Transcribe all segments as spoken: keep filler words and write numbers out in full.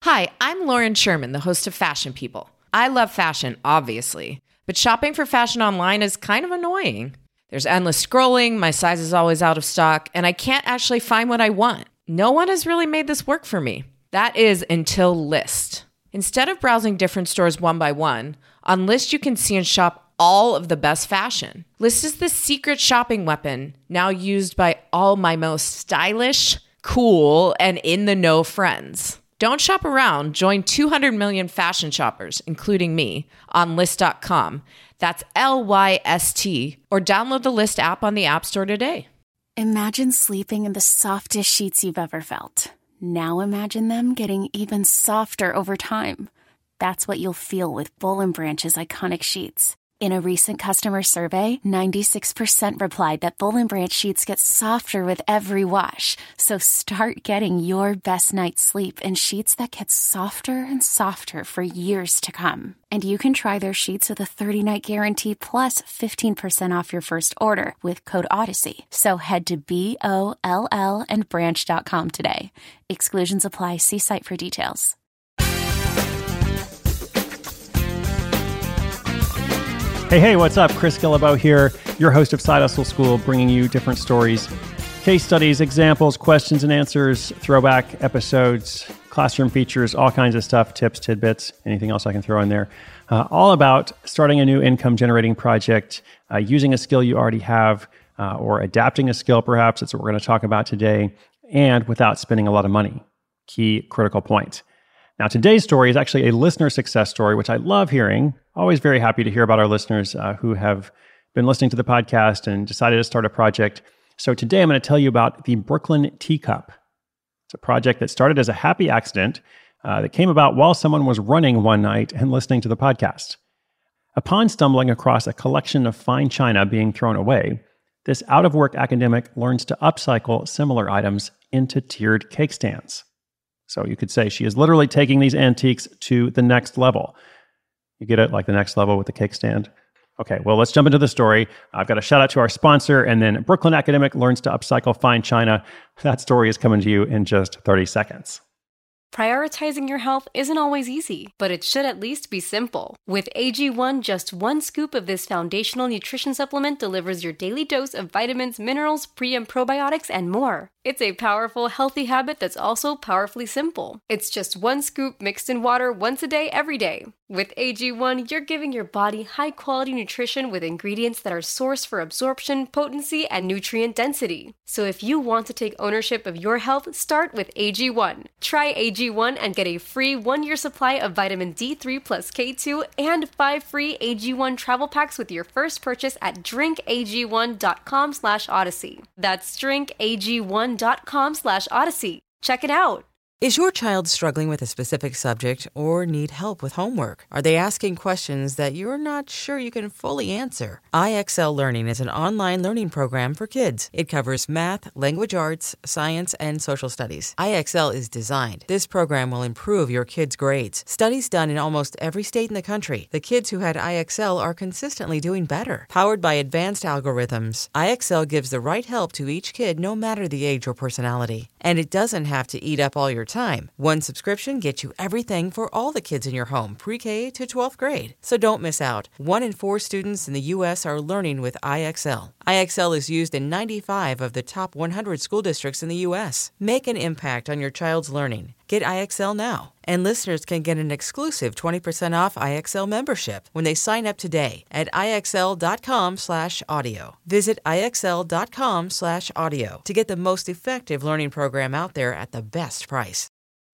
Hi, I'm Lauren Sherman, the host of Fashion People. I love fashion, obviously, but shopping for fashion online is kind of annoying. There's endless scrolling, my size is always out of stock, and I can't actually find what I want. No one has really made this work for me. That is until Lyst. Instead of browsing different stores one by one, on Lyst you can see and shop all of the best fashion. Lyst is the secret shopping weapon now used by all my most stylish, cool, and in-the-know friends. Don't shop around. Join two hundred million fashion shoppers, including me, on Lyst dot com. That's L Y S T. Or download the Lyst app on the App Store today. Imagine sleeping in the softest sheets you've ever felt. Now imagine them getting even softer over time. That's what you'll feel with Boll and Branch's iconic sheets. In a recent customer survey, ninety-six percent replied that Boll and Branch sheets get softer with every wash. So start getting your best night's sleep in sheets that get softer and softer for years to come. And you can try their sheets with a thirty-night guarantee plus fifteen percent off your first order with code Odyssey. So head to B O L L and branch dot com today. Exclusions apply. See site for details. Hey, hey, what's up? Chris Guillebeau here, your host of Side Hustle School, bringing you different stories, case studies, examples, questions and answers, throwback episodes, classroom features, all kinds of stuff, tips, tidbits, anything else I can throw in there. Uh, all about starting a new income-generating project, uh, using a skill you already have, uh, or adapting a skill, perhaps. That's what we're going to talk about today, and without spending a lot of money. Key critical point. Now, today's story is actually a listener success story, which I love hearing. Always very happy to hear about our listeners uh, who have been listening to the podcast and decided to start a project. So today I'm going to tell you about the Brooklyn Teacup. It's a project that started as a happy accident uh, that came about while someone was running one night and listening to the podcast. Upon stumbling across a collection of fine china being thrown away, this out-of-work academic learns to upcycle similar items into tiered cake stands. So you could say she is literally taking these antiques to the next level. You get it? Like the next level with the cake stand? Okay, well, let's jump into the story. I've got a shout out to our sponsor, and then Brooklyn academic learns to upcycle fine china. That story is coming to you in just thirty seconds. Prioritizing your health isn't always easy, but it should at least be simple. With A G one, just one scoop of this foundational nutrition supplement delivers your daily dose of vitamins, minerals, pre- and probiotics, and more. It's a powerful, healthy habit that's also powerfully simple. It's just one scoop mixed in water once a day, every day. With A G one, you're giving your body high-quality nutrition with ingredients that are sourced for absorption, potency, and nutrient density. So if you want to take ownership of your health, start with A G one. Try A G one and get a free one-year supply of vitamin D three plus K two and five free A G one travel packs with your first purchase at drink A G one dot com slash odyssey. That's drink A G one dot com slash odyssey. Check it out. Is your child struggling with a specific subject or need help with homework? Are they asking questions that you're not sure you can fully answer? I X L Learning is an online learning program for kids. It covers math, language arts, science, and social studies. I X L is designed. This program will improve your kids' grades. Studies done in almost every state in the country. The kids who had I X L are consistently doing better. Powered by advanced algorithms, I X L gives the right help to each kid no matter the age or personality. And it doesn't have to eat up all your time. One subscription gets you everything for all the kids in your home, pre-K to twelfth grade. So don't miss out. One in four students in the U S are learning with I X L. I X L is used in ninety-five of the top one hundred school districts in the U S. Make an impact on your child's learning. Get I X L now. And listeners can get an exclusive twenty percent off I X L membership when they sign up today at I X L dot com slash audio. Visit I X L dot com slash audio to get the most effective learning program out there at the best price.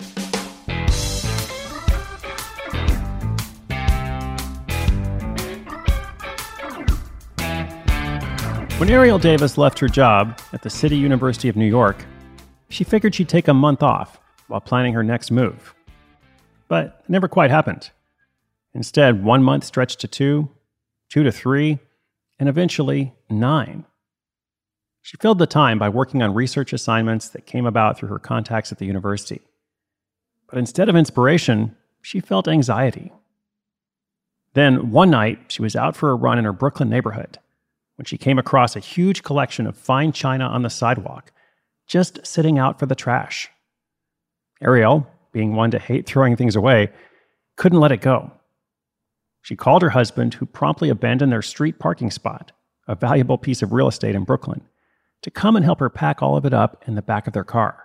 When Ariel Davis left her job at the City University of New York, she figured she'd take a month off while planning her next move. But it never quite happened. Instead, one month stretched to two, two to three, and eventually nine. She filled the time by working on research assignments that came about through her contacts at the university. But instead of inspiration, she felt anxiety. Then, one night, she was out for a run in her Brooklyn neighborhood when she came across a huge collection of fine china on the sidewalk, just sitting out for the trash. Ariel, being one to hate throwing things away, couldn't let it go. She called her husband, who promptly abandoned their street parking spot, a valuable piece of real estate in Brooklyn, to come and help her pack all of it up in the back of their car.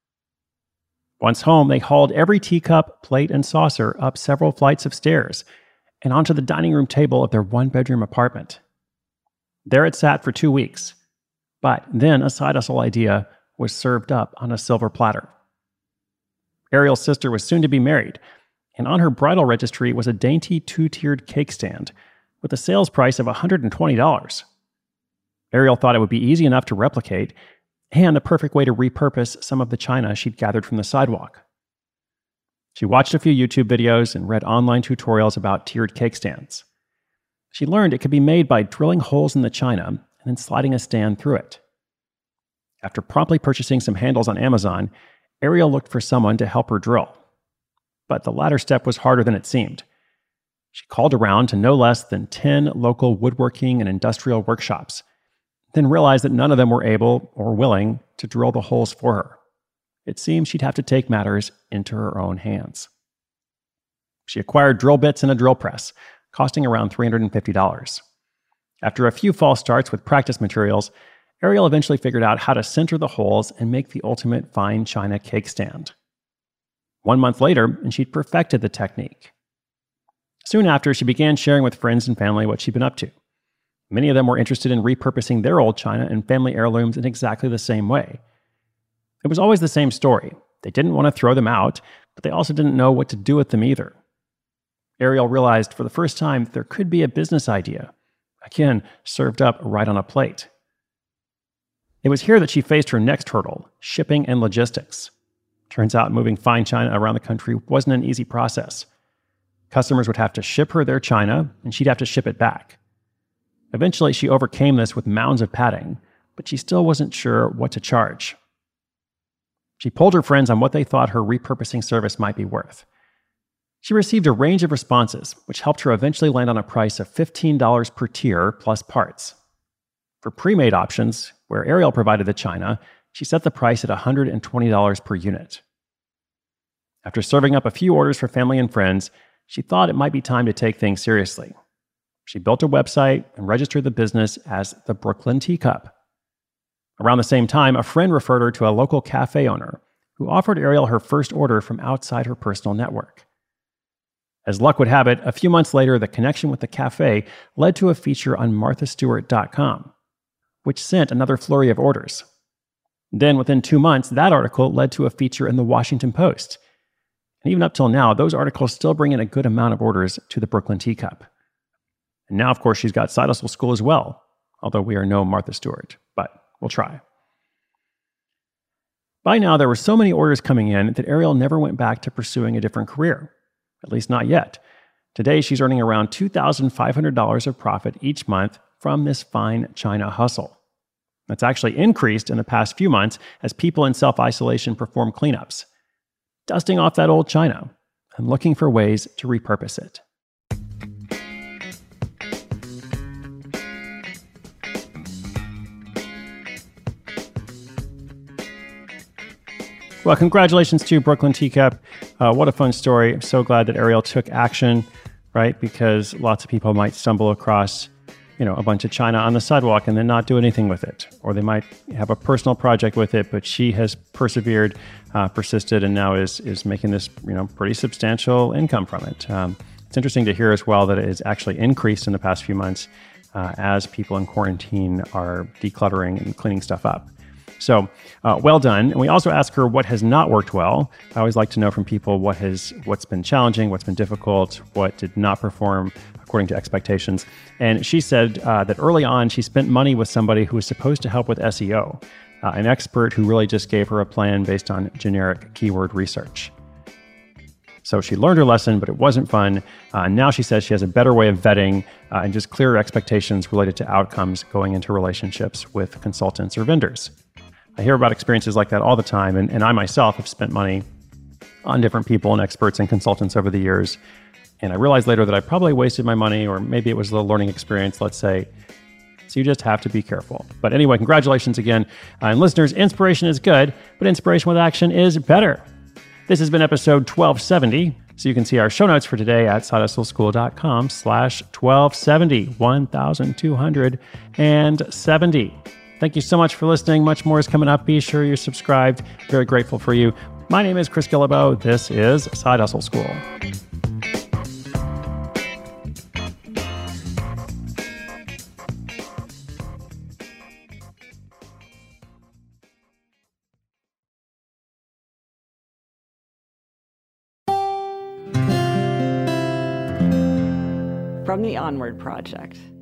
Once home, they hauled every teacup, plate, and saucer up several flights of stairs and onto the dining room table of their one-bedroom apartment. There it sat for two weeks, but then a side hustle idea was served up on a silver platter. Ariel's sister was soon to be married, and on her bridal registry was a dainty two-tiered cake stand with a sales price of one hundred twenty dollars. Ariel thought it would be easy enough to replicate and a perfect way to repurpose some of the china she'd gathered from the sidewalk. She watched a few YouTube videos and read online tutorials about tiered cake stands. She learned it could be made by drilling holes in the china and then sliding a stand through it. After promptly purchasing some handles on Amazon, Ariel looked for someone to help her drill. But the latter step was harder than it seemed. She called around to no less than ten local woodworking and industrial workshops, then realized that none of them were able or willing to drill the holes for her. It seemed she'd have to take matters into her own hands. She acquired drill bits and a drill press, costing around three hundred fifty dollars. After a few false starts with practice materials, Ariel eventually figured out how to center the holes and make the ultimate fine china cake stand. One month later, and she'd perfected the technique. Soon after, she began sharing with friends and family what she'd been up to. Many of them were interested in repurposing their old china and family heirlooms in exactly the same way. It was always the same story. They didn't want to throw them out, but they also didn't know what to do with them either. Ariel realized for the first time that there could be a business idea, again, served up right on a plate. It was here that she faced her next hurdle, shipping and logistics. Turns out moving fine china around the country wasn't an easy process. Customers would have to ship her their china, and she'd have to ship it back. Eventually, she overcame this with mounds of padding, but she still wasn't sure what to charge. She polled her friends on what they thought her repurposing service might be worth. She received a range of responses, which helped her eventually land on a price of fifteen dollars per tier plus parts. For pre-made options, where Ariel provided the china, she set the price at one hundred twenty dollars per unit. After serving up a few orders for family and friends, she thought it might be time to take things seriously. She built a website and registered the business as the Brooklyn Teacup. Around the same time, a friend referred her to a local cafe owner who offered Ariel her first order from outside her personal network. As luck would have it, a few months later, the connection with the cafe led to a feature on martha stewart dot com, which sent another flurry of orders. Then, within two months, that article led to a feature in the Washington Post. And even up till now, those articles still bring in a good amount of orders to the Brooklyn Teacup. And now, of course, she's got Side Hustle School as well, although we are no Martha Stewart, but we'll try. By now, there were so many orders coming in that Ariel never went back to pursuing a different career, at least not yet. Today, she's earning around two thousand five hundred dollars of profit each month from this fine china hustle. That's actually increased in the past few months as people in self-isolation perform cleanups, dusting off that old china and looking for ways to repurpose it. Well, congratulations to Brooklyn Teacup. Uh, what a fun story. I'm so glad that Ariel took action, right? Because lots of people might stumble across, you know, a bunch of china on the sidewalk and then not do anything with it. Or they might have a personal project with it, but she has persevered, uh, persisted, and now is is making this, you know, pretty substantial income from it. Um, it's interesting to hear as well that it has actually increased in the past few months uh, as people in quarantine are decluttering and cleaning stuff up. So, uh, well done. And we also ask her what has not worked well. I always like to know from people what has, what's been challenging, what's been difficult, what did not perform according to expectations. And she said uh, that early on, she spent money with somebody who was supposed to help with S E O, uh, an expert who really just gave her a plan based on generic keyword research. So she learned her lesson, but it wasn't fun. Uh, now she says she has a better way of vetting uh, and just clearer expectations related to outcomes going into relationships with consultants or vendors. I hear about experiences like that all the time, and, and I myself have spent money on different people and experts and consultants over the years. And I realized later that I probably wasted my money, or maybe it was a learning experience, let's say. So you just have to be careful. But anyway, congratulations again. Uh, and listeners, inspiration is good, but inspiration with action is better. This has been episode twelve seventy. So you can see our show notes for today at sidehustleschool.com slash 1270, twelve seventy. Thank you so much for listening. Much more is coming up. Be sure you're subscribed. Very grateful for you. My name is Chris Guillebeau. This is Side Hustle School. From the Onward Project.